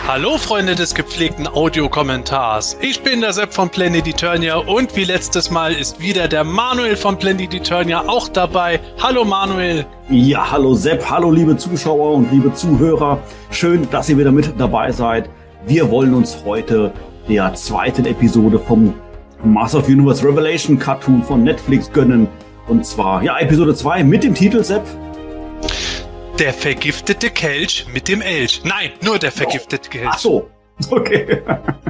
Hallo Freunde des gepflegten Audiokommentars. Ich bin der Sepp von Planet Eternia und wie letztes Mal ist wieder der Manuel von Planet Eternia auch dabei. Hallo Manuel. Ja, hallo Sepp, hallo liebe Zuschauer und liebe Zuhörer. Schön, dass ihr wieder mit dabei seid. Wir wollen uns heute der zweiten Episode vom Master of Universe Revelation Cartoon von Netflix gönnen. Und zwar, ja, Episode 2 mit dem Titel, Sepp. Der vergiftete Kelch mit dem Elch. Nein, nur der vergiftete Kelch. Ach so, okay.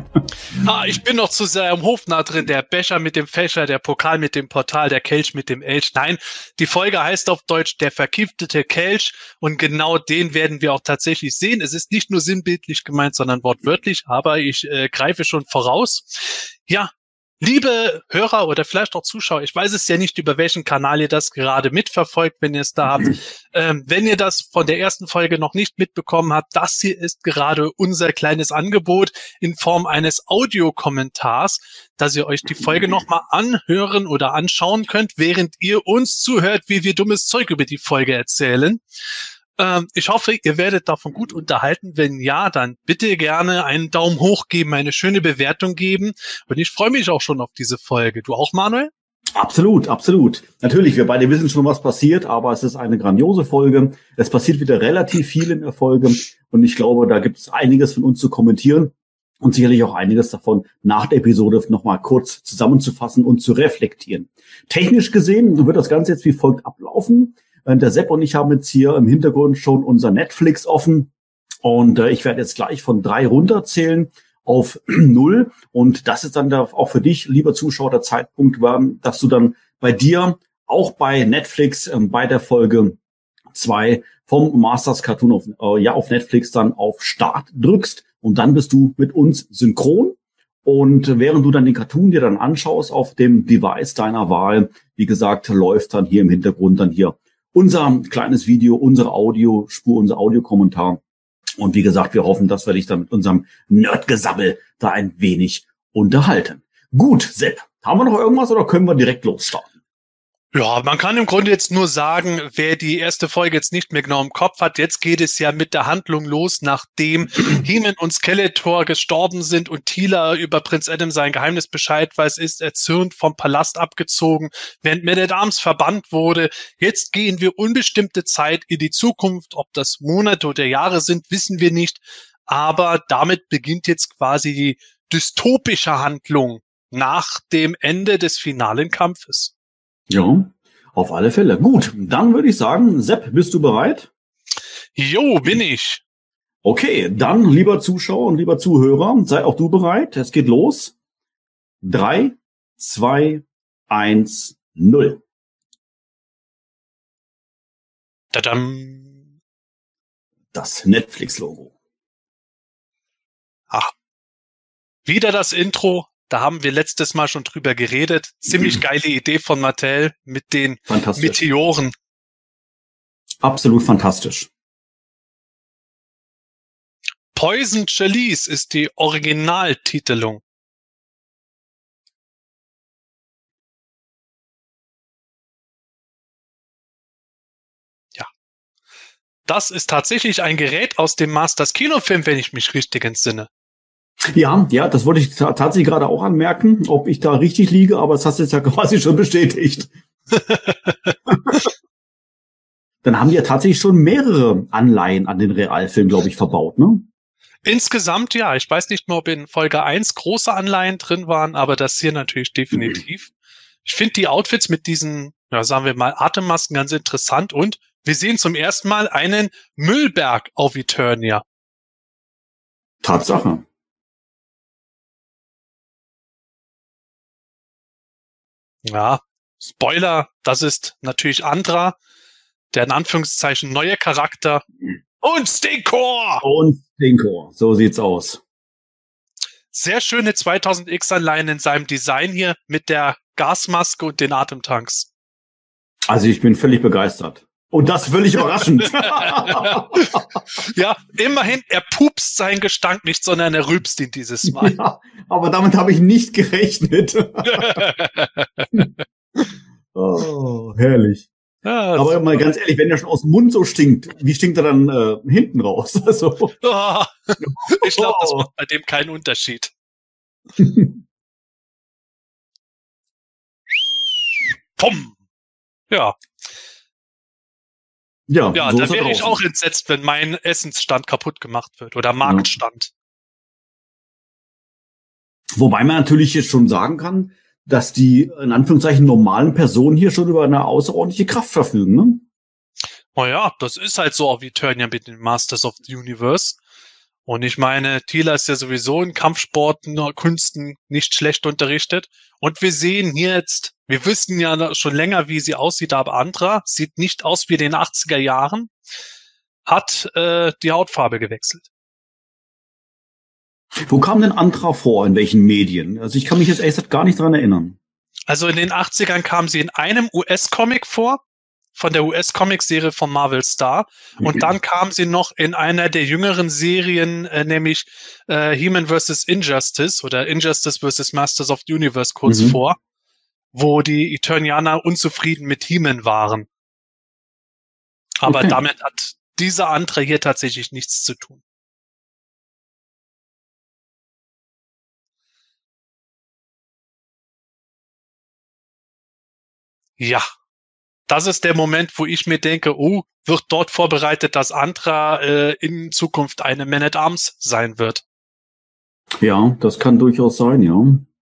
Ich bin noch zu sehr im Hofnarr drin. Der Becher mit dem Fächer, der Pokal mit dem Portal, der Kelch mit dem Elch. Nein, die Folge heißt auf Deutsch der vergiftete Kelch und genau den werden wir auch tatsächlich sehen. Es ist nicht nur sinnbildlich gemeint, sondern wortwörtlich, aber ich greife schon voraus. Ja, liebe Hörer oder vielleicht auch Zuschauer, ich weiß es ja nicht, über welchen Kanal ihr das gerade mitverfolgt, wenn ihr es da habt. Wenn ihr das von der ersten Folge noch nicht mitbekommen habt, das hier ist gerade unser kleines Angebot in Form eines Audiokommentars, dass ihr euch die Folge nochmal anhören oder anschauen könnt, während ihr uns zuhört, wie wir dummes Zeug über die Folge erzählen. Ich hoffe, ihr werdet davon gut unterhalten. Wenn ja, dann bitte gerne einen Daumen hoch geben, eine schöne Bewertung geben. Und ich freue mich auch schon auf diese Folge. Du auch, Manuel? Absolut, absolut. Natürlich, wir beide wissen schon, was passiert, aber es ist eine grandiose Folge. Es passiert wieder relativ viel in der Folge. Und ich glaube, da gibt es einiges von uns zu kommentieren und sicherlich auch einiges davon nach der Episode nochmal kurz zusammenzufassen und zu reflektieren. Technisch gesehen wird das Ganze jetzt wie folgt ablaufen. Der Sepp und ich haben jetzt hier im Hintergrund schon unser Netflix offen und ich werde jetzt gleich von 3 runterzählen auf 0 und das ist dann auch für dich, lieber Zuschauer, der Zeitpunkt, dass du dann bei dir auch bei Netflix bei der Folge 2 vom Masters Cartoon auf Netflix dann auf Start drückst und dann bist du mit uns synchron. Und während du dann den Cartoon dir dann anschaust auf dem Device deiner Wahl, wie gesagt, läuft dann hier im Hintergrund dann hier unser kleines Video, unsere Audiospur, unser Audiokommentar. Und wie gesagt, wir hoffen, dass wir dich dann mit unserem Nerdgesabbel da ein wenig unterhalten. Gut, Sepp, haben wir noch irgendwas oder können wir direkt losstarten? Ja, man kann im Grunde jetzt nur sagen, wer die erste Folge jetzt nicht mehr genau im Kopf hat, jetzt geht es ja mit der Handlung los, nachdem He-Man und Skeletor gestorben sind und Teela über Prinz Adam sein Geheimnis Bescheid weiß, ist erzürnt vom Palast abgezogen, während Man at Arms verbannt wurde. Jetzt gehen wir unbestimmte Zeit in die Zukunft. Ob das Monate oder Jahre sind, wissen wir nicht. Aber damit beginnt jetzt quasi die dystopische Handlung nach dem Ende des finalen Kampfes. Ja, auf alle Fälle. Gut, dann würde ich sagen, Sepp, bist du bereit? Jo, bin ich. Okay, dann, lieber Zuschauer und lieber Zuhörer, sei auch du bereit. Es geht los. 3, 2, 1, 0. Tadam. Das Netflix-Logo. Ach, wieder das Intro. Da haben wir letztes Mal schon drüber geredet. Ziemlich geile Idee von Mattel mit den Meteoren. Absolut fantastisch. Poison Chalice ist die Originaltitelung. Ja. Das ist tatsächlich ein Gerät aus dem Masters Kinofilm, wenn ich mich richtig entsinne. Ja, das wollte ich tatsächlich gerade auch anmerken, ob ich da richtig liege, aber das hast du jetzt ja quasi schon bestätigt. Dann haben die ja tatsächlich schon mehrere Anleihen an den Realfilm, glaube ich, verbaut, ne? Insgesamt ja. Ich weiß nicht mehr, ob in Folge 1 große Anleihen drin waren, aber das hier natürlich definitiv. Ich finde die Outfits mit diesen, ja, sagen wir mal, Atemmasken ganz interessant und wir sehen zum ersten Mal einen Müllberg auf Eternia. Tatsache. Ja, Spoiler, das ist natürlich Andra, der in Anführungszeichen neue Charakter. Und Stinkor! Und Stinkor, so sieht's aus. Sehr schöne 2000X-Anleihen in seinem Design hier mit der Gasmaske und den Atemtanks. Also ich bin völlig begeistert. Und das völlig überraschend. Ja, immerhin, er pupst seinen Gestank nicht, sondern er rülpst ihn dieses Mal. Ja, aber damit habe ich nicht gerechnet. Oh, herrlich. Ja, Aber super. mal ganz ehrlich, wenn der schon aus dem Mund so stinkt, wie stinkt er dann hinten raus? Also, Ich glaube, das macht bei dem keinen Unterschied. Pum. Ja, ja, ja, so da ist er wäre ich auch draußen. entsetzt, wenn mein Essensstand kaputt gemacht wird oder Ja. Marktstand. Wobei man natürlich jetzt schon sagen kann, dass die in Anführungszeichen normalen Personen hier schon über eine außerordentliche Kraft verfügen. Ne? Oh ja, das ist halt so auf Eternia mit den Masters of the Universe. Und ich meine, Tila ist ja sowieso in Kampfsporten, Künsten nicht schlecht unterrichtet. Und wir sehen hier jetzt, wir wissen ja schon länger, wie sie aussieht, aber Andra sieht nicht aus wie in den 80er Jahren, hat die Hautfarbe gewechselt. Wo kam denn Antra vor? In welchen Medien? Also ich kann mich jetzt ehrlich gesagt gar nicht dran erinnern. Also in den 80ern kam sie in einem US-Comic vor, von der US-Comic-Serie von Marvel Star. Und dann kam sie noch in einer der jüngeren Serien, nämlich He-Man vs. Injustice oder Injustice vs. Masters of the Universe kurz Mhm. vor, wo die Eternianer unzufrieden mit He-Man waren. Aber Okay. damit hat dieser andere hier tatsächlich nichts zu tun. Ja, das ist der Moment, wo ich mir denke, oh, wird dort vorbereitet, dass Andra in Zukunft eine Man-at-Arms sein wird. Ja, das kann durchaus sein, ja.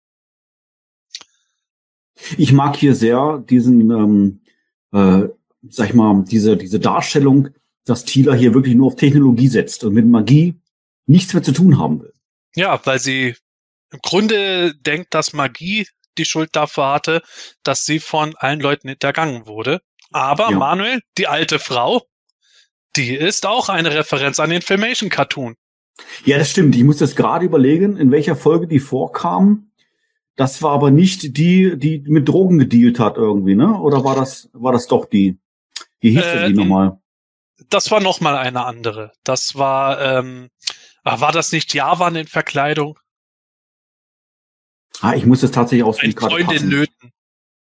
Ich mag hier sehr diesen, sag ich mal, diese Darstellung, dass Tila hier wirklich nur auf Technologie setzt und mit Magie nichts mehr zu tun haben will. Ja, weil sie im Grunde denkt, dass Magie die Schuld dafür hatte, dass sie von allen Leuten hintergangen wurde. Aber Ja. Manuel, die alte Frau, die ist auch eine Referenz an den Filmation-Cartoon. Ja, das stimmt. Ich muss jetzt gerade überlegen, in welcher Folge die vorkam. Das war aber nicht die mit Drogen gedealt hat irgendwie, ne? Oder war das doch die? Wie hieß denn die nochmal? Das war nochmal eine andere. Das war das nicht Javan in Verkleidung? Ah, ich muss das tatsächlich Ein auswendig gerade Freund in passen. Nöten.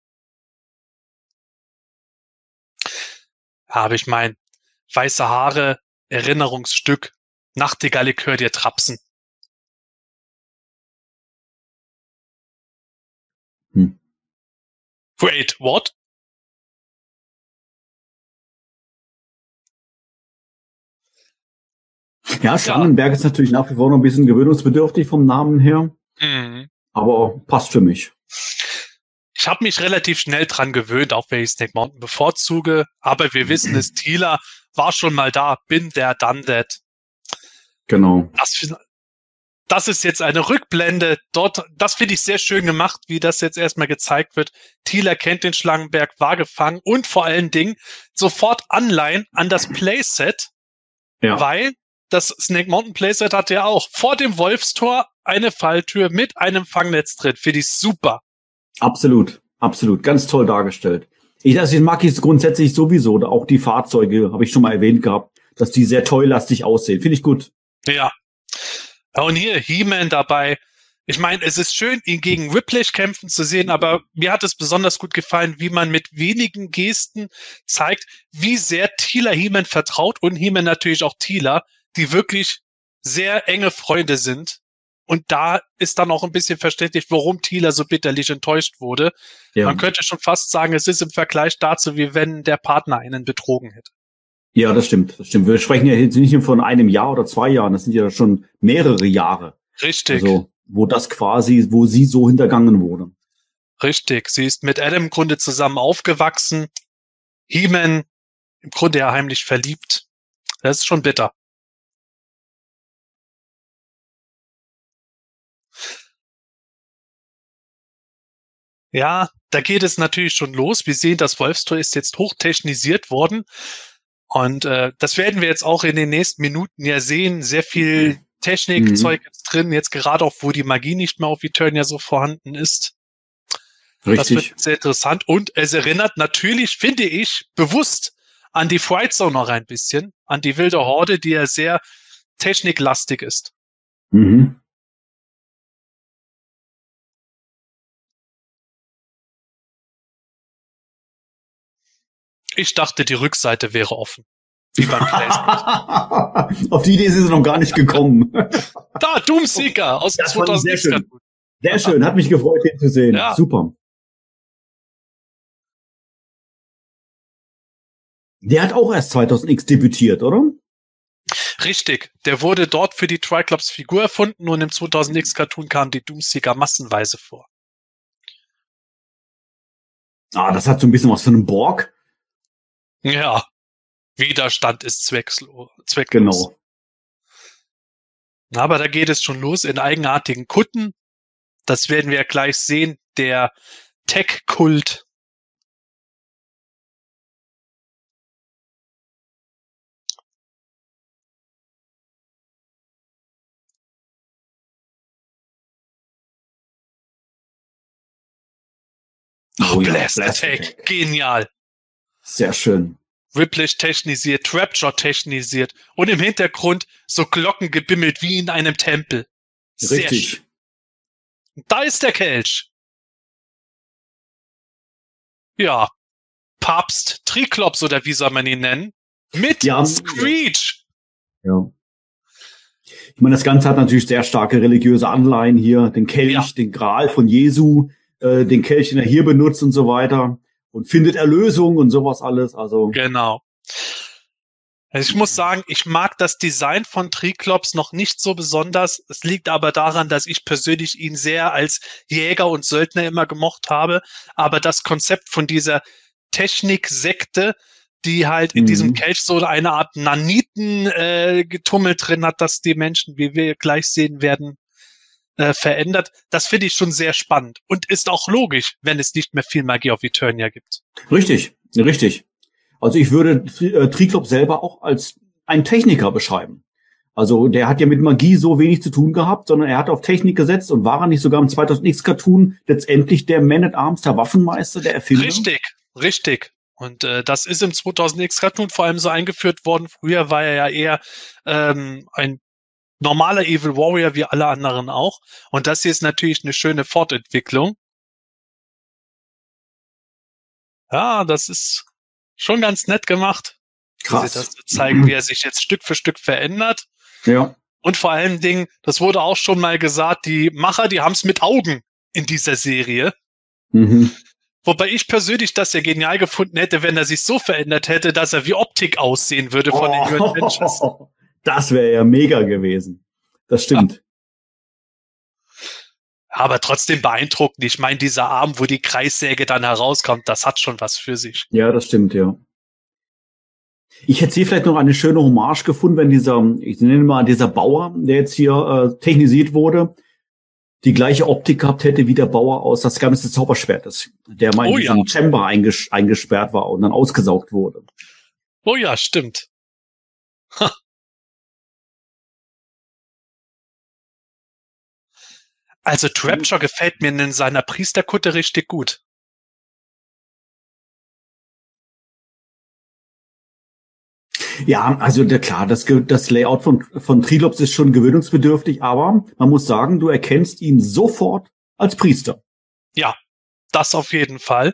Aber ich mein, weiße Haare, Erinnerungsstück, Nachtigall, ich hör dir trapsen. Hm. Wait, what? Ja, Ja. Schlangenberg ist natürlich nach wie vor noch ein bisschen gewöhnungsbedürftig vom Namen her, Mhm. aber passt für mich. Ich habe mich relativ schnell dran gewöhnt, auch wenn ich Snake Mountain bevorzuge. Aber wir wissen es, Tila war schon mal da. Bin there, done that. Genau. Das ist jetzt eine Rückblende. Dort, das finde ich sehr schön gemacht, wie das jetzt erstmal gezeigt wird. Tila kennt den Schlangenberg, war gefangen und vor allen Dingen sofort Anleihen an das Playset, Ja, weil das Snake Mountain Playset hat ja auch vor dem Wolfstor eine Falltür mit einem Fangnetz drin. Finde ich super. absolut. Absolut. Ganz toll dargestellt. Ich mag es grundsätzlich sowieso. Auch die Fahrzeuge, habe ich schon mal erwähnt gehabt, dass die sehr toylastig aussehen. Finde ich gut. Ja. Und hier He-Man dabei. Ich meine, es ist schön, ihn gegen Whiplash kämpfen zu sehen, aber mir hat es besonders gut gefallen, wie man mit wenigen Gesten zeigt, wie sehr Teela He-Man vertraut und He-Man natürlich auch Teela, die wirklich sehr enge Freunde sind. Und da ist dann auch ein bisschen verständlich, warum Teela so bitterlich enttäuscht wurde. Ja. Man könnte schon fast sagen, es ist im Vergleich dazu, wie wenn der Partner einen betrogen hätte. Ja, das stimmt. Das stimmt. Wir sprechen ja jetzt nicht nur von einem Jahr oder 2 Jahren. Das sind ja schon mehrere Jahre. Richtig. Also, wo sie so hintergangen wurde. Richtig. Sie ist mit Adam im Grunde zusammen aufgewachsen. He-Man im Grunde ja heimlich verliebt. Das ist schon bitter. Ja, da geht es natürlich schon los. Wir sehen, das Wolfstor ist jetzt hochtechnisiert worden. Und das werden wir jetzt auch in den nächsten Minuten ja sehen. Sehr viel Technikzeug jetzt drin, jetzt gerade auch, wo die Magie nicht mehr auf Eternia so vorhanden ist. Das Richtig. wird sehr interessant. Und es erinnert natürlich, finde ich, bewusst an die Fright Zone noch ein bisschen, an die wilde Horde, die ja sehr techniklastig ist. Mhm. Ich dachte, die Rückseite wäre offen. Wie beim PlayStation. Auf die Idee sind sie noch gar nicht gekommen. Da, Doomseeker aus dem 2006. Sehr schön. Sehr schön, hat mich gefreut, den zu sehen. Ja. Super. Der hat auch erst 2000X debütiert, oder? Richtig. Der wurde dort für die Triclops Figur erfunden und im 2000X Cartoon kamen die Doomseeker massenweise vor. Ah, das hat so ein bisschen was von einem Borg. Ja. Widerstand ist zwecklos. Genau. Aber da geht es schon los in eigenartigen Kutten. Das werden wir gleich sehen. Der Tech-Kult. Oh, Blast Attack. Genial. Sehr schön. Ripley technisiert, Trapjaw technisiert und im Hintergrund so Glocken gebimmelt wie in einem Tempel. Sehr richtig. Schön. Da ist der Kelch. Ja, Papst Triklops oder wie soll man ihn nennen? Mit Screech. Ja. Ich meine, das Ganze hat natürlich sehr starke religiöse Anleihen hier. Den Kelch, den Gral von Jesu, den Kelch, den er hier benutzt und so weiter. Und findet Erlösung und sowas alles. Also genau. Also ich muss sagen, ich mag das Design von Triklops noch nicht so besonders. Es liegt aber daran, dass ich persönlich ihn sehr als Jäger und Söldner immer gemocht habe. Aber das Konzept von dieser Technik-Sekte, die halt in diesem Kelch so eine Art Naniten-Getummel drin hat, dass die Menschen, wie wir gleich sehen werden, verändert. Das finde ich schon sehr spannend und ist auch logisch, wenn es nicht mehr viel Magie auf Eternia gibt. Richtig, richtig. Also ich würde Triklops selber auch als einen Techniker beschreiben. Also der hat ja mit Magie so wenig zu tun gehabt, sondern er hat auf Technik gesetzt und war er nicht sogar im 2000X-Cartoon letztendlich der Man-at-Arms, der Waffenmeister, der Erfinder? Richtig. Und das ist im 2000X-Cartoon vor allem so eingeführt worden. Früher war er ja eher ein normaler Evil Warrior wie alle anderen auch. Und das hier ist natürlich eine schöne Fortentwicklung. Ja, das ist schon ganz nett gemacht. Krass. Das zeigen, wie er sich jetzt Stück für Stück verändert. Ja. Und vor allen Dingen, das wurde auch schon mal gesagt, die Macher, die haben es mit Augen in dieser Serie. Wobei ich persönlich das ja genial gefunden hätte, wenn er sich so verändert hätte, dass er wie Optik aussehen würde von den New Adventures. Das wäre ja mega gewesen. Das stimmt. Aber trotzdem beeindruckend. Ich meine, dieser Arm, wo die Kreissäge dann herauskommt, das hat schon was für sich. Ja, das stimmt, ja. Ich hätte hier vielleicht noch eine schöne Hommage gefunden, wenn ich nenne mal dieser Bauer, der jetzt hier technisiert wurde, die gleiche Optik gehabt hätte wie der Bauer aus Das Geheimnis des Zauberschwertes, der mal in diesem Chamber eingesperrt war und dann ausgesaugt wurde. Oh ja, stimmt. Also Trapjaw gefällt mir in seiner Priesterkutte richtig gut. Ja, also klar, das Layout von Triklops ist schon gewöhnungsbedürftig, aber man muss sagen, du erkennst ihn sofort als Priester. Ja, das auf jeden Fall.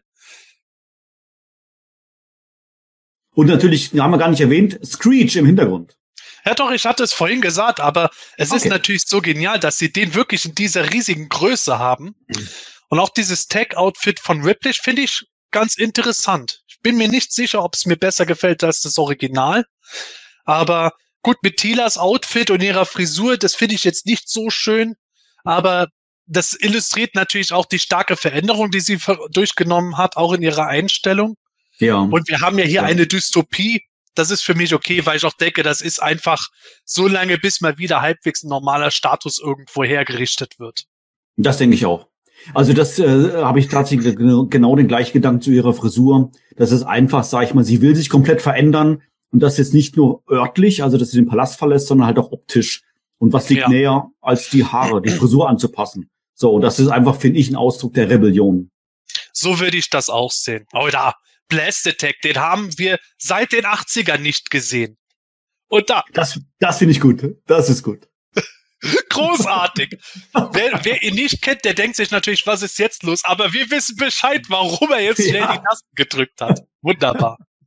Und natürlich, haben wir gar nicht erwähnt, Screech im Hintergrund. Ja doch, ich hatte es vorhin gesagt, aber es ist natürlich so genial, dass sie den wirklich in dieser riesigen Größe haben. Und auch dieses Tech-Outfit von Ripley finde ich ganz interessant. Ich bin mir nicht sicher, ob es mir besser gefällt als das Original. Aber gut, mit Tilas Outfit und ihrer Frisur, das finde ich jetzt nicht so schön. Aber das illustriert natürlich auch die starke Veränderung, die sie durchgenommen hat, auch in ihrer Einstellung. Ja. Und wir haben ja hier eine Dystopie. Das ist für mich okay, weil ich auch denke, das ist einfach so lange, bis mal wieder halbwegs ein normaler Status irgendwo hergerichtet wird. Das denke ich auch. Also das habe ich tatsächlich genau den gleichen Gedanken zu ihrer Frisur. Das ist einfach, sag ich mal, sie will sich komplett verändern und das jetzt nicht nur örtlich, also dass sie den Palast verlässt, sondern halt auch optisch. Und was liegt näher, als die Haare, die Frisur anzupassen. So, und das ist einfach, finde ich, ein Ausdruck der Rebellion. So würde ich das auch sehen. Oh, da, Blast Attack, den haben wir seit den 80ern nicht gesehen. Und da. Das finde ich gut. Das ist gut. Großartig. Wer ihn nicht kennt, der denkt sich natürlich, was ist jetzt los? Aber wir wissen Bescheid, warum er jetzt schnell die Tasten gedrückt hat. Wunderbar.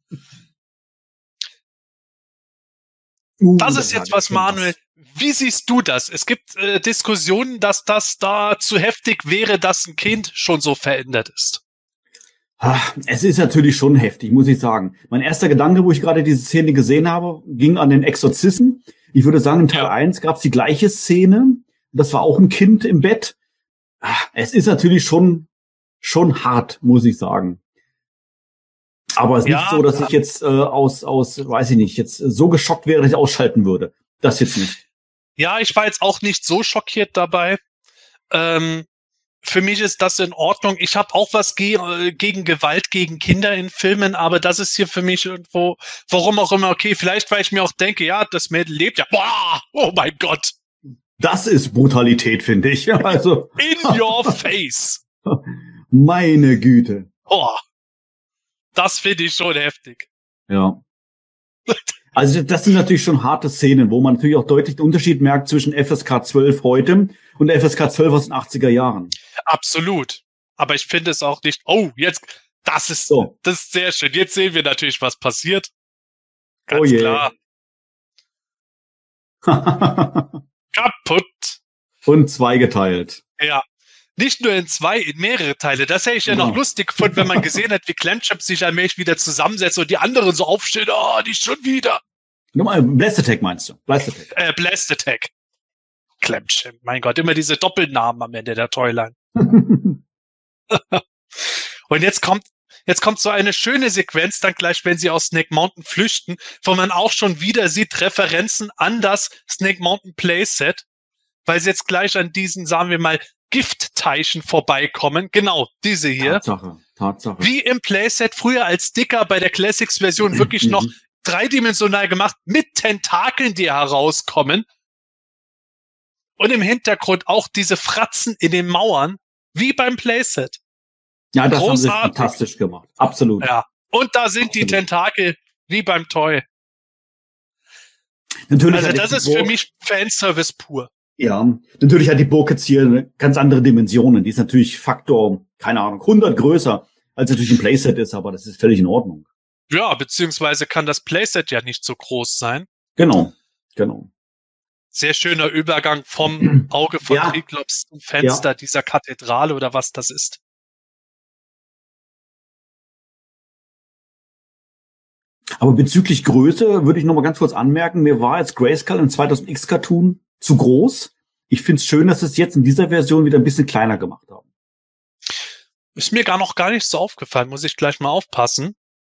Das ist jetzt was, Manuel. Wie siehst du das? Es gibt Diskussionen, dass das da zu heftig wäre, dass ein Kind schon so verändert ist. Es ist natürlich schon heftig, muss ich sagen. Mein erster Gedanke, wo ich gerade diese Szene gesehen habe, ging an den Exorzisten. Ich würde sagen, in Teil 1 gab es die gleiche Szene. Das war auch ein Kind im Bett. Es ist natürlich schon hart, muss ich sagen. Aber es ist nicht so, dass ich jetzt weiß ich nicht, jetzt so geschockt wäre, dass ich ausschalten würde. Das jetzt nicht. Ja, ich war jetzt auch nicht so schockiert dabei. Für mich ist das in Ordnung. Ich habe auch was gegen Gewalt gegen Kinder in Filmen, aber das ist hier für mich irgendwo, warum auch immer, okay, vielleicht, weil ich mir auch denke, ja, das Mädel lebt ja. Boah, oh mein Gott. Das ist Brutalität, finde ich. Also in your face. Meine Güte. Oh, das finde ich schon heftig. Ja. Also das sind natürlich schon harte Szenen, wo man natürlich auch deutlich den Unterschied merkt zwischen FSK 12 heute und FSK 12 aus den 80er Jahren. Absolut. Aber ich finde es auch nicht, das ist sehr schön. Jetzt sehen wir natürlich, was passiert. Ganz klar. Kaputt. Und zweigeteilt. Ja. Nicht nur in mehrere Teile. Das hätte ich ja noch lustig gefunden, wenn man gesehen hat, wie Clamsham sich allmählich wieder zusammensetzt und die anderen so aufstehen. Oh, nicht schon wieder. Nochmal, Blast Attack meinst du? Blast Attack. Blast Attack. Clamsham. Mein Gott, immer diese Doppelnamen am Ende der Toyline. Und jetzt kommt so eine schöne Sequenz, dann gleich, wenn sie aus Snake Mountain flüchten, wo man auch schon wieder sieht Referenzen an das Snake Mountain Playset, weil sie jetzt gleich an diesen, sagen wir mal, Giftteichen vorbeikommen. Genau, diese hier. Tatsache. Wie im Playset früher als Sticker bei der Classics-Version wirklich noch dreidimensional gemacht, mit Tentakeln, die herauskommen. Und im Hintergrund auch diese Fratzen in den Mauern, wie beim Playset. Ja, das haben sie fantastisch gemacht. Absolut. Ja. Und da sind die Tentakel wie beim Toy. Natürlich. Also das ist für mich Fanservice pur. Ja, natürlich hat die Burg jetzt hier eine ganz andere Dimensionen. Die ist natürlich Faktor, keine Ahnung, 100 größer, als natürlich ein Playset ist, aber das ist völlig in Ordnung. Ja, beziehungsweise kann das Playset ja nicht so groß sein. Genau. Sehr schöner Übergang vom Auge von Triklops zum Fenster dieser Kathedrale oder was das ist. Aber bezüglich Größe würde ich noch mal ganz kurz anmerken, mir war jetzt Grayskull im 2000X Cartoon zu groß. Ich finde es schön, dass sie es jetzt in dieser Version wieder ein bisschen kleiner gemacht haben. Ist mir gar nicht so aufgefallen, muss ich gleich mal aufpassen.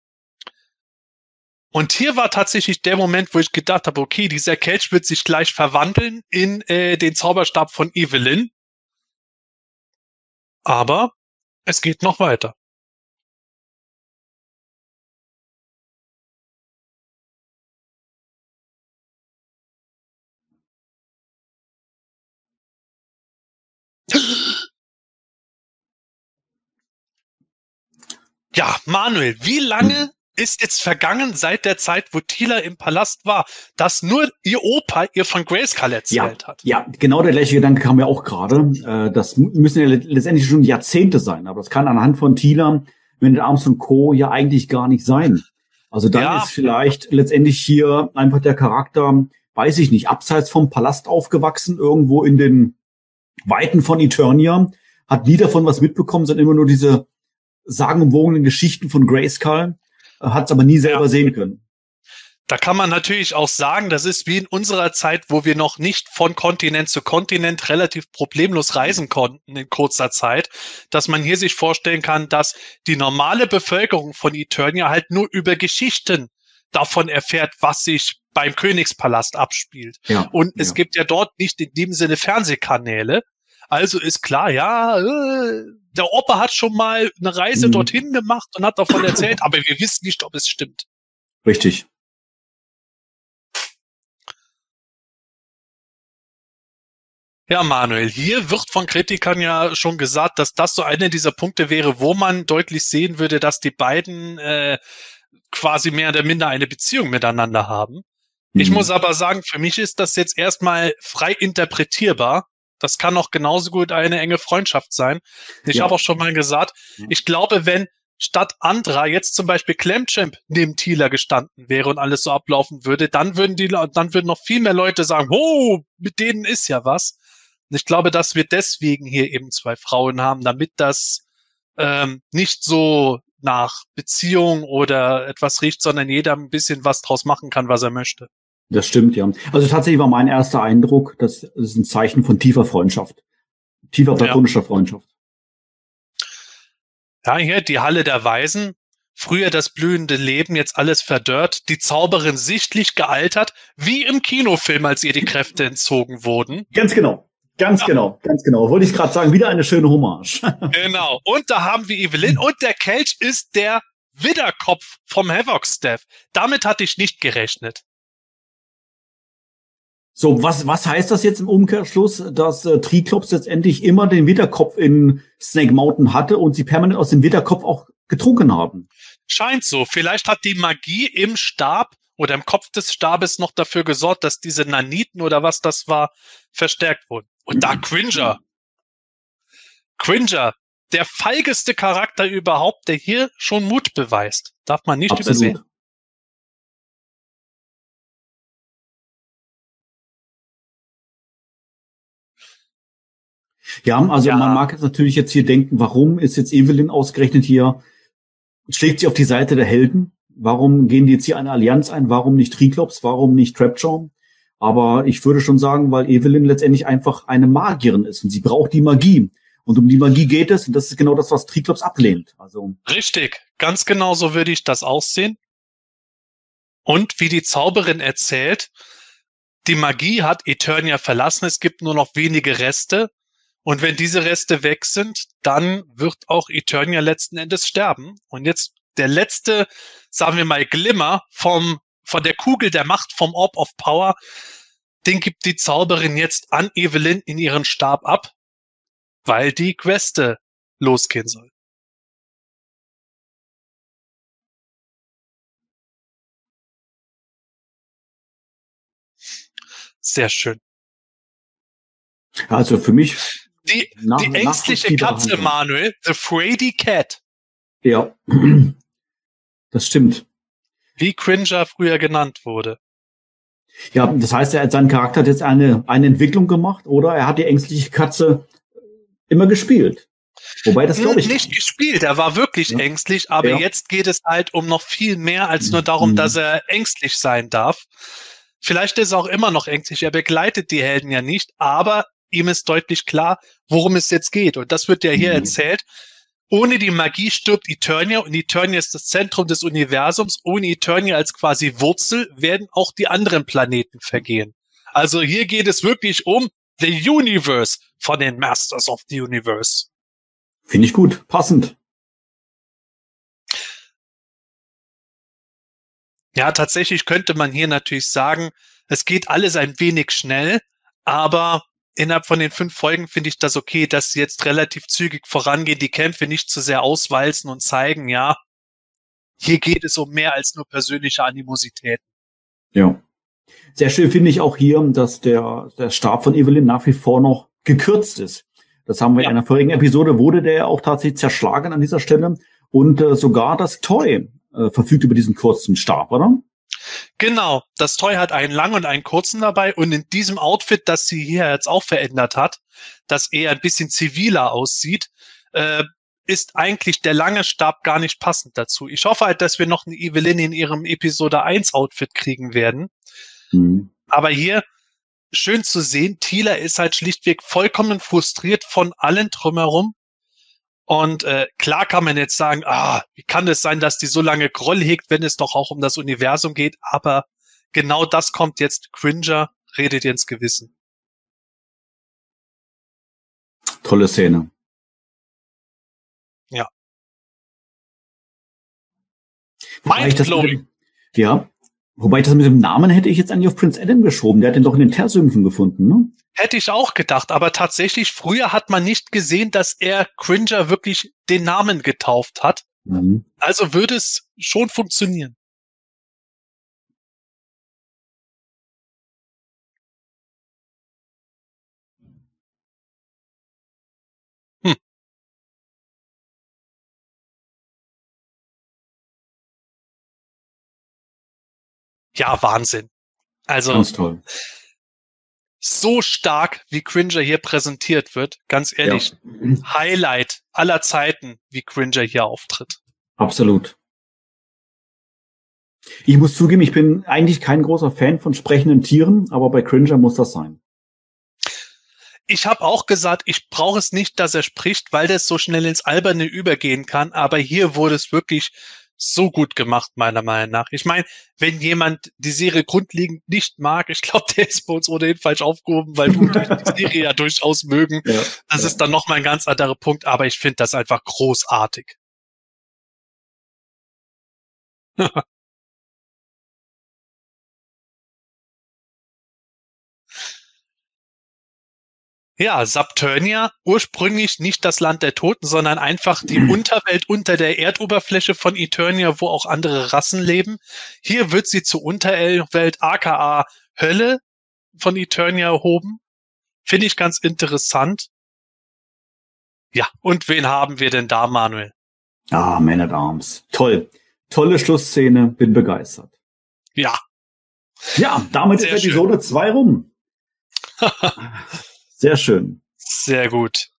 Und hier war tatsächlich der Moment, wo ich gedacht habe, okay, dieser Kelch wird sich gleich verwandeln in den Zauberstab von Evelyn. Aber es geht noch weiter. Ja, Manuel, wie lange ist jetzt vergangen seit der Zeit, wo Teela im Palast war, dass nur ihr Opa ihr von Grayskull erzählt hat? Ja, genau der gleiche Gedanke kam mir auch gerade. Das müssen ja letztendlich schon Jahrzehnte sein, aber das kann anhand von Teela, Wendell Arms und Co. ja eigentlich gar nicht sein. Also dann ist vielleicht letztendlich hier einfach der Charakter, weiß ich nicht, abseits vom Palast aufgewachsen, irgendwo in den Weiten von Eternia, hat nie davon was mitbekommen, sondern immer nur diese sagenumwogenen Geschichten von Grayskull, hat es aber nie selber sehen können. Da kann man natürlich auch sagen, das ist wie in unserer Zeit, wo wir noch nicht von Kontinent zu Kontinent relativ problemlos reisen konnten in kurzer Zeit, dass man hier sich vorstellen kann, dass die normale Bevölkerung von Eternia halt nur über Geschichten davon erfährt, was sich beim Königspalast abspielt. Ja, und es gibt ja dort nicht in dem Sinne Fernsehkanäle. Also ist klar, der Opa hat schon mal eine Reise dorthin gemacht und hat davon erzählt, aber wir wissen nicht, ob es stimmt. Richtig. Ja, Manuel, hier wird von Kritikern ja schon gesagt, dass das so einer dieser Punkte wäre, wo man deutlich sehen würde, dass die beiden quasi mehr oder minder eine Beziehung miteinander haben. Ich muss aber sagen, für mich ist das jetzt erstmal frei interpretierbar. Das kann auch genauso gut eine enge Freundschaft sein. Ich habe auch schon mal gesagt, ich glaube, wenn statt Andra jetzt zum Beispiel Clamchamp neben Teela gestanden wäre und alles so ablaufen würde, dann würden noch viel mehr Leute sagen, oh, mit denen ist ja was. Und ich glaube, dass wir deswegen hier eben 2 Frauen haben, damit das nicht so nach Beziehung oder etwas riecht, sondern jeder ein bisschen was draus machen kann, was er möchte. Das stimmt, ja. Also tatsächlich war mein erster Eindruck, das ist ein Zeichen von tiefer Freundschaft. Tiefer platonischer Freundschaft. Ja, hier die Halle der Weisen. Früher das blühende Leben, jetzt alles verdörrt. Die Zauberin sichtlich gealtert, wie im Kinofilm, als ihr die Kräfte entzogen wurden. Ganz genau. Ganz genau. Wollte ich gerade sagen, wieder eine schöne Hommage. Genau. Und da haben wir Evelyn und der Kelch ist der Widderkopf vom Havoc-Staff. Damit hatte ich nicht gerechnet. So, was heißt das jetzt im Umkehrschluss, dass Triklops letztendlich immer den Widderkopf in Snake Mountain hatte und sie permanent aus dem Widderkopf auch getrunken haben? Scheint so. Vielleicht hat die Magie im Stab oder im Kopf des Stabes noch dafür gesorgt, dass diese Naniten oder was das war, verstärkt wurden. Und da Cringer. Cringer, der feigeste Charakter überhaupt, der hier schon Mut beweist. Darf man nicht übersehen. Ja, also man mag jetzt natürlich jetzt hier denken, warum ist jetzt Evelyn ausgerechnet hier, schlägt sie auf die Seite der Helden? Warum gehen die jetzt hier eine Allianz ein? Warum nicht Triklops? Warum nicht Trapjaw? Aber ich würde schon sagen, weil Evelyn letztendlich einfach eine Magierin ist und sie braucht die Magie. Und um die Magie geht es und das ist genau das, was Triklops ablehnt. Also richtig, ganz genau so würde ich das aussehen. Und wie die Zauberin erzählt, die Magie hat Eternia verlassen, es gibt nur noch wenige Reste. Und wenn diese Reste weg sind, dann wird auch Eternia letzten Endes sterben. Und jetzt der letzte, sagen wir mal, Glimmer von der Kugel der Macht, vom Orb of Power, den gibt die Zauberin jetzt an Evelyn in ihren Stab ab, weil die Queste losgehen soll. Sehr schön. Also für mich die ängstliche Katze, Manuel, the Frady Cat. Ja, das stimmt. Wie Cringer früher genannt wurde. Ja, das heißt, sein Charakter hat jetzt eine Entwicklung gemacht, oder er hat die ängstliche Katze immer gespielt. Wobei das, glaube ich, nicht gespielt, er war wirklich ängstlich, aber jetzt geht es halt um noch viel mehr als nur darum, dass er ängstlich sein darf. Vielleicht ist er auch immer noch ängstlich, er begleitet die Helden ja nicht, aber ihm ist deutlich klar, worum es jetzt geht. Und das wird ja hier erzählt. Ohne die Magie stirbt Eternia und Eternia ist das Zentrum des Universums. Ohne Eternia als quasi Wurzel werden auch die anderen Planeten vergehen. Also hier geht es wirklich um The Universe von den Masters of the Universe. Finde ich gut, passend. Ja, tatsächlich könnte man hier natürlich sagen, es geht alles ein wenig schnell, aber innerhalb von den 5 Folgen finde ich das okay, dass sie jetzt relativ zügig vorangehen, die Kämpfe nicht zu sehr auswalzen und zeigen, ja, hier geht es um mehr als nur persönliche Animosität. Ja. Sehr schön finde ich auch hier, dass der Stab von Evelyn nach wie vor noch gekürzt ist. Das haben wir in einer vorigen Episode, wurde der auch tatsächlich zerschlagen an dieser Stelle. Und sogar das Toy verfügt über diesen kurzen Stab, oder? Genau, das Toy hat einen langen und einen kurzen dabei. Und in diesem Outfit, das sie hier jetzt auch verändert hat, das eher ein bisschen ziviler aussieht, ist eigentlich der lange Stab gar nicht passend dazu. Ich hoffe halt, dass wir noch eine Evelyn in ihrem Episode 1 Outfit kriegen werden. Aber hier schön zu sehen, Teela ist halt schlichtweg vollkommen frustriert von allen drumherum. Und klar kann man jetzt sagen, wie kann es sein, dass die so lange Groll hegt, wenn es doch auch um das Universum geht? Aber genau das kommt jetzt. Cringer redet ihr ins Gewissen. Tolle Szene. Ja. Mindblowing. Ja. Wobei das mit dem Namen hätte ich jetzt eigentlich auf Prince Adam geschoben. Der hat den doch in den Teersümpfen gefunden, ne? Hätte ich auch gedacht, aber tatsächlich, früher hat man nicht gesehen, dass er Cringer wirklich den Namen getauft hat. Also würde es schon funktionieren. ja, Wahnsinn. Also ganz toll. So stark, wie Cringer hier präsentiert wird, ganz ehrlich, Ja. Highlight aller Zeiten, wie Cringer hier auftritt. Absolut. Ich muss zugeben, ich bin eigentlich kein großer Fan von sprechenden Tieren, aber bei Cringer muss das sein. Ich habe auch gesagt, ich brauche es nicht, dass er spricht, weil das so schnell ins Alberne übergehen kann, aber hier wurde es wirklich so gut gemacht, meiner Meinung nach. Ich meine, wenn jemand die Serie grundlegend nicht mag, ich glaube, der ist bei uns ohnehin falsch aufgehoben, weil du die Serie ja durchaus mögen. Ja, das ist dann nochmal ein ganz anderer Punkt, aber ich finde das einfach großartig. Ja, Subternia, ursprünglich nicht das Land der Toten, sondern einfach die Unterwelt unter der Erdoberfläche von Eternia, wo auch andere Rassen leben. Hier wird sie zur Unterwelt aka Hölle von Eternia erhoben. Finde ich ganz interessant. Ja, und wen haben wir denn da, Manuel? Ah, Man at Arms. Toll. Tolle Schlussszene, bin begeistert. Ja. Ja, damit Sehr ist Episode 2 rum. Sehr schön. Sehr gut.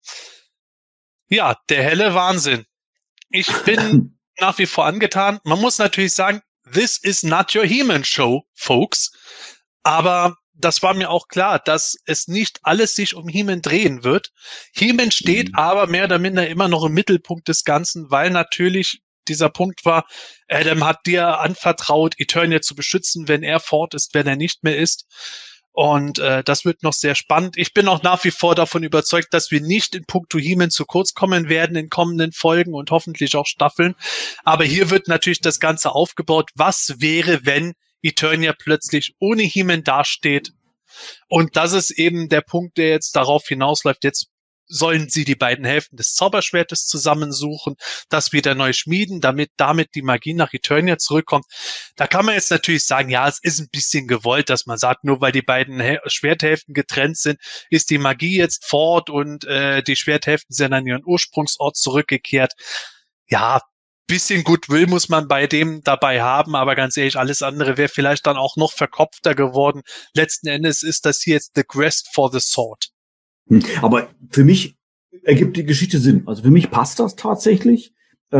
Ja, der helle Wahnsinn. Ich bin nach wie vor angetan. Man muss natürlich sagen, this is not your He-Man Show, folks. Aber das war mir auch klar, dass es nicht alles sich um He-Man drehen wird. He-Man steht aber mehr oder minder immer noch im Mittelpunkt des Ganzen, weil natürlich dieser Punkt war, Adam hat dir anvertraut, Eternia zu beschützen, wenn er fort ist, wenn er nicht mehr ist. Und das wird noch sehr spannend. Ich bin auch nach wie vor davon überzeugt, dass wir nicht in puncto He-Man zu kurz kommen werden in kommenden Folgen und hoffentlich auch Staffeln. Aber hier wird natürlich das Ganze aufgebaut. Was wäre, wenn Eternia plötzlich ohne He-Man dasteht? Und das ist eben der Punkt, der jetzt darauf hinausläuft. Jetzt sollen sie die beiden Hälften des Zauberschwertes zusammensuchen, das wieder neu schmieden, damit die Magie nach Eternia zurückkommt. Da kann man jetzt natürlich sagen, ja, es ist ein bisschen gewollt, dass man sagt, nur weil die beiden Schwerthälften getrennt sind, ist die Magie jetzt fort und die Schwerthälften sind an ihren Ursprungsort zurückgekehrt. Ja, bisschen Goodwill muss man bei dem dabei haben, aber ganz ehrlich, alles andere wäre vielleicht dann auch noch verkopfter geworden. Letzten Endes ist das hier jetzt the quest for the sword. Aber für mich ergibt die Geschichte Sinn. Also für mich passt das tatsächlich.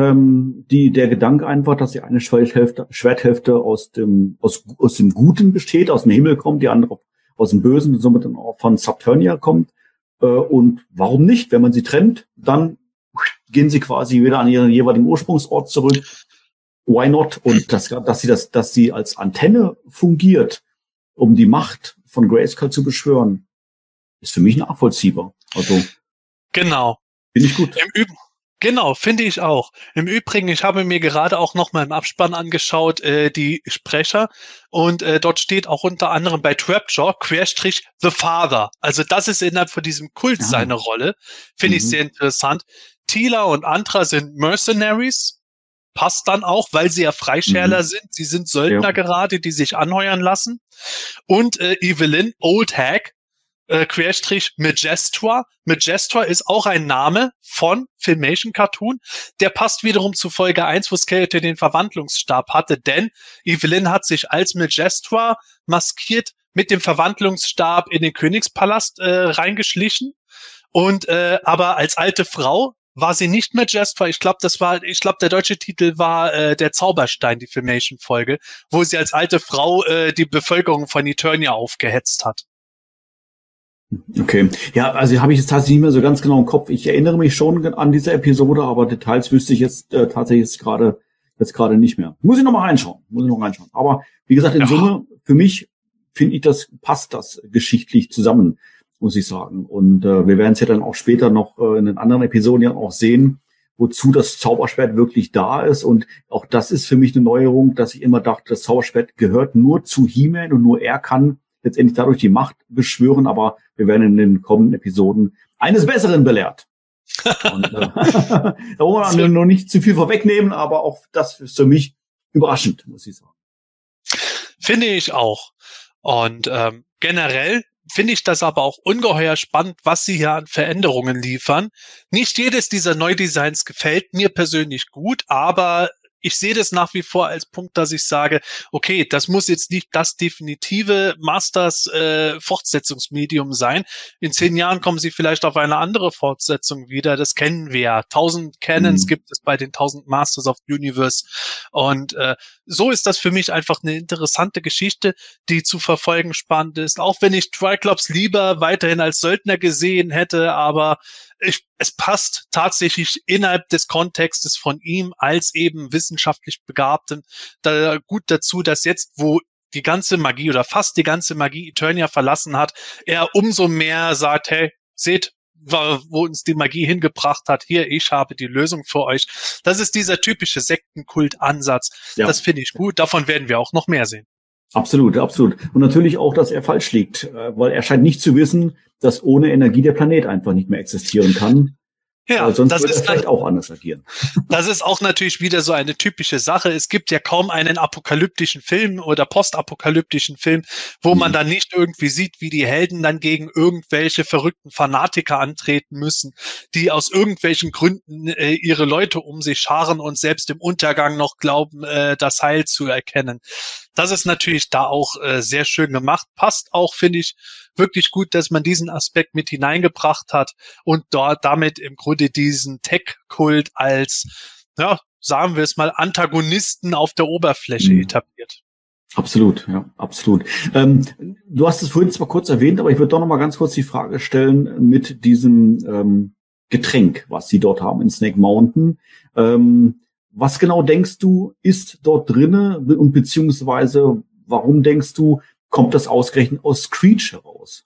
Der Gedanke einfach, dass die eine Schwerthälfte aus dem Guten besteht, aus dem Himmel kommt, die andere aus dem Bösen und somit dann auch von Subternia kommt. Und warum nicht? Wenn man sie trennt, dann gehen sie quasi wieder an ihren jeweiligen Ursprungsort zurück. Why not? Und dass sie als Antenne fungiert, um die Macht von Grayskull zu beschwören, ist für mich nachvollziehbar. Also genau. Finde ich gut. Genau, finde ich auch. Im Übrigen, ich habe mir gerade auch noch mal im Abspann angeschaut, die Sprecher, und dort steht auch unter anderem bei Trapjaw / The Father. Also das ist innerhalb von diesem Kult seine Rolle. Finde ich sehr interessant. Tila und Antra sind Mercenaries. Passt dann auch, weil sie ja Freischärler sind. Sie sind Söldner gerade, die sich anheuern lassen. Und Evelyn, Old Hag, / Majestra. Majestra ist auch ein Name von Filmation Cartoon. Der passt wiederum zu Folge 1, wo Skeletor den Verwandlungsstab hatte, denn Evelyn hat sich als Majestra maskiert mit dem Verwandlungsstab in den Königspalast reingeschlichen. Und aber als alte Frau war sie nicht Majestra. Ich glaube, der deutsche Titel war der Zauberstein, die Filmation-Folge, wo sie als alte Frau die Bevölkerung von Eternia aufgehetzt hat. Okay. Ja, also habe ich jetzt tatsächlich nicht mehr so ganz genau im Kopf. Ich erinnere mich schon an diese Episode, aber Details wüsste ich jetzt tatsächlich jetzt gerade nicht mehr. Muss ich noch mal reinschauen. Aber wie gesagt, in Summe, für mich finde ich, passt das geschichtlich zusammen, muss ich sagen. Und wir werden es ja dann auch später noch in den anderen Episoden ja auch sehen, wozu das Zauberschwert wirklich da ist. Und auch das ist für mich eine Neuerung, dass ich immer dachte, das Zauberschwert gehört nur zu He-Man und nur er kann letztendlich dadurch die Macht beschwören, aber wir werden in den kommenden Episoden eines Besseren belehrt. Und, da wollen wir noch nicht zu viel vorwegnehmen, aber auch das ist für mich überraschend, muss ich sagen. Finde ich auch. Und generell finde ich das aber auch ungeheuer spannend, was sie hier an Veränderungen liefern. Nicht jedes dieser Neudesigns gefällt mir persönlich gut, aber ich sehe das nach wie vor als Punkt, dass ich sage, okay, das muss jetzt nicht das definitive Masters-Fortsetzungsmedium sein. In 10 Jahren kommen sie vielleicht auf eine andere Fortsetzung wieder. Das kennen wir ja. 1000 Canons gibt es bei den 1000 Masters of the Universe. Und so ist das für mich einfach eine interessante Geschichte, die zu verfolgen spannend ist. Auch wenn ich Triclops lieber weiterhin als Söldner gesehen hätte, aber es passt tatsächlich innerhalb des Kontextes von ihm als eben wissenschaftlich Begabten gut dazu, dass jetzt, wo die ganze Magie oder fast die ganze Magie Eternia verlassen hat, er umso mehr sagt, hey, seht, wo uns die Magie hingebracht hat, hier, ich habe die Lösung für euch. Das ist dieser typische Sektenkult-Ansatz. Ja. Das finde ich gut, davon werden wir auch noch mehr sehen. Absolut, absolut. Und natürlich auch, dass er falsch liegt, weil er scheint nicht zu wissen, dass ohne Energie der Planet einfach nicht mehr existieren kann. Ja, sonst würde er vielleicht auch anders agieren. Das ist auch natürlich wieder so eine typische Sache. Es gibt ja kaum einen apokalyptischen Film oder postapokalyptischen Film, wo man dann nicht irgendwie sieht, wie die Helden dann gegen irgendwelche verrückten Fanatiker antreten müssen, die aus irgendwelchen Gründen ihre Leute um sich scharen und selbst im Untergang noch glauben, das Heil zu erkennen. Das ist natürlich da auch sehr schön gemacht. Passt auch, finde ich, wirklich gut, dass man diesen Aspekt mit hineingebracht hat und dort damit im Grunde diesen Tech-Kult als, ja, sagen wir es mal, Antagonisten auf der Oberfläche etabliert. Absolut, ja, absolut. Du hast es vorhin zwar kurz erwähnt, aber ich würde doch noch mal ganz kurz die Frage stellen mit diesem Getränk, was sie dort haben in Snake Mountain. Was genau denkst du, ist dort drinne und beziehungsweise warum denkst du, kommt das ausgerechnet aus Screech heraus?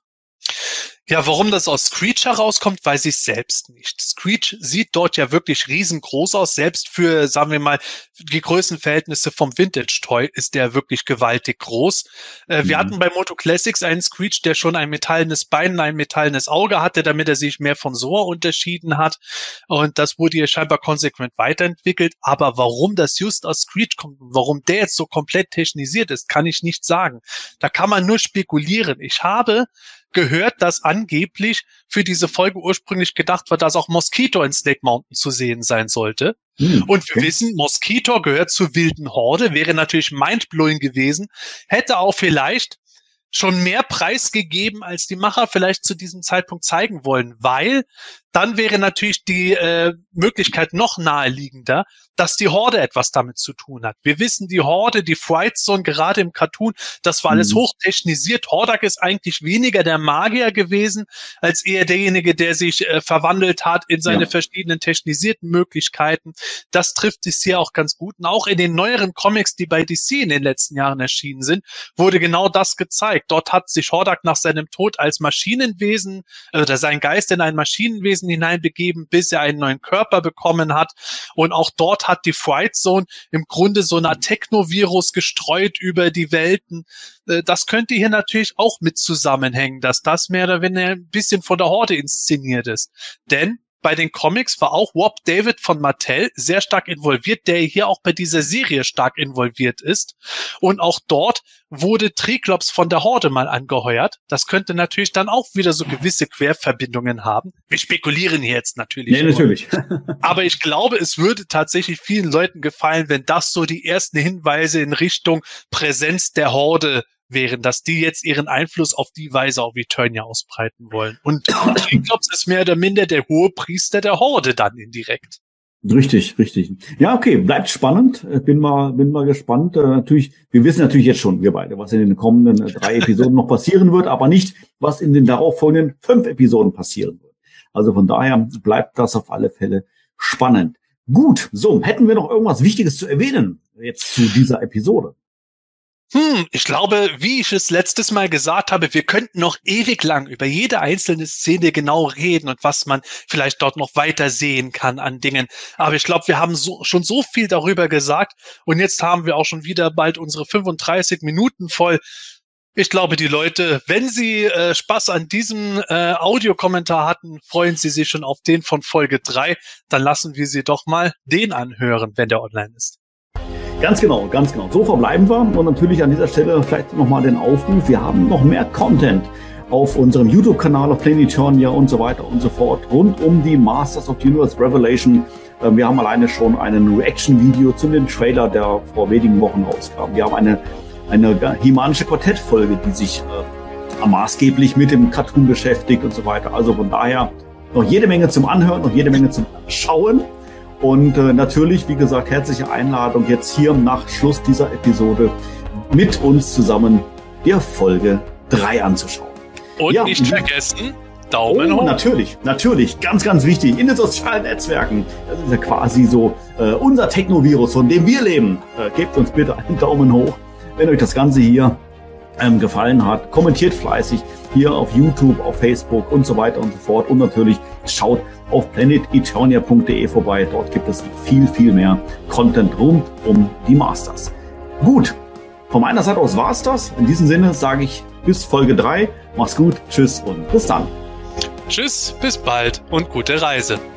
Ja, warum das aus Screech herauskommt, weiß ich selbst nicht. Screech sieht dort ja wirklich riesengroß aus. Selbst für, sagen wir mal, die Größenverhältnisse vom Vintage-Toy ist der wirklich gewaltig groß. Wir hatten bei Moto Classics einen Screech, der schon ein metallenes Bein, ein metallenes Auge hatte, damit er sich mehr von Soa unterschieden hat. Und das wurde hier scheinbar konsequent weiterentwickelt. Aber warum das just aus Screech kommt, warum der jetzt so komplett technisiert ist, kann ich nicht sagen. Da kann man nur spekulieren. Ich habe gehört, dass angeblich für diese Folge ursprünglich gedacht war, dass auch Mosquito in Snake Mountain zu sehen sein sollte. Und wir wissen, Mosquito gehört zur wilden Horde, wäre natürlich mindblowing gewesen, hätte auch vielleicht schon mehr Preis gegeben, als die Macher vielleicht zu diesem Zeitpunkt zeigen wollen, weil dann wäre natürlich die Möglichkeit noch naheliegender, dass die Horde etwas damit zu tun hat. Wir wissen, die Horde, die Fright Zone, gerade im Cartoon, das war alles hochtechnisiert. Hordak ist eigentlich weniger der Magier gewesen, als eher derjenige, der sich verwandelt hat in seine verschiedenen technisierten Möglichkeiten. Das trifft es hier auch ganz gut. Und auch in den neueren Comics, die bei DC in den letzten Jahren erschienen sind, wurde genau das gezeigt. Dort hat sich Hordak nach seinem Tod als Maschinenwesen oder sein Geist in ein Maschinenwesen hineinbegeben, bis er einen neuen Körper bekommen hat. Und auch dort hat die Fright Zone im Grunde so eine Technovirus gestreut über die Welten. Das könnte hier natürlich auch mit zusammenhängen, dass das mehr oder weniger ein bisschen von der Horde inszeniert ist. Denn bei den Comics war auch Rob David von Mattel sehr stark involviert, der hier auch bei dieser Serie stark involviert ist. Und auch dort wurde Triklops von der Horde mal angeheuert. Das könnte natürlich dann auch wieder so gewisse Querverbindungen haben. Wir spekulieren hier jetzt natürlich. Nee, natürlich. Aber ich glaube, es würde tatsächlich vielen Leuten gefallen, wenn das so die ersten Hinweise in Richtung Präsenz der Horde wären, dass die jetzt ihren Einfluss auf die Weise auf Eternia ausbreiten wollen. Und Triklops ist mehr oder minder der Hohepriester der Horde dann indirekt. Richtig, richtig. Ja, okay, bleibt spannend. Bin mal gespannt. Natürlich, wir wissen natürlich jetzt schon, wir beide, was in den kommenden 3 Episoden noch passieren wird, aber nicht, was in den darauffolgenden 5 Episoden passieren wird. Also von daher bleibt das auf alle Fälle spannend. Gut, so, hätten wir noch irgendwas Wichtiges zu erwähnen jetzt zu dieser Episode? Ich glaube, wie ich es letztes Mal gesagt habe, wir könnten noch ewig lang über jede einzelne Szene genau reden und was man vielleicht dort noch weiter sehen kann an Dingen. Aber ich glaube, wir haben schon so viel darüber gesagt und jetzt haben wir auch schon wieder bald unsere 35 Minuten voll. Ich glaube, die Leute, wenn sie Spaß an diesem Audiokommentar hatten, freuen sie sich schon auf den von Folge 3. Dann lassen wir sie doch mal den anhören, wenn der online ist. Ganz genau, ganz genau. So verbleiben wir. Und natürlich an dieser Stelle vielleicht nochmal den Aufruf. Wir haben noch mehr Content auf unserem YouTube-Kanal, auf Planet Eternia und so weiter und so fort. Rund um die Masters of the Universe Revelation Wir haben alleine schon einen Reaction-Video zu dem Trailer, der vor wenigen Wochen rauskam. Wir haben eine He-Manische Quartett-Folge, die sich maßgeblich mit dem Cartoon beschäftigt und so weiter. Also von daher noch jede Menge zum Anhören, noch jede Menge zum Schauen. Und natürlich, wie gesagt, herzliche Einladung jetzt hier nach Schluss dieser Episode mit uns zusammen die Folge 3 anzuschauen. Und ja, nicht vergessen, Daumen hoch. Natürlich, ganz, ganz wichtig. In den sozialen Netzwerken, das ist ja quasi so unser Technovirus, von dem wir leben. Gebt uns bitte einen Daumen hoch, wenn euch das Ganze hier gefallen hat. Kommentiert fleißig hier auf YouTube, auf Facebook und so weiter und so fort. Und natürlich schaut auf planeteternia.de vorbei. Dort gibt es viel, viel mehr Content rund um die Masters. Gut, von meiner Seite aus war's das. In diesem Sinne sage ich bis Folge 3. Mach's gut, tschüss und bis dann. Tschüss, bis bald und gute Reise.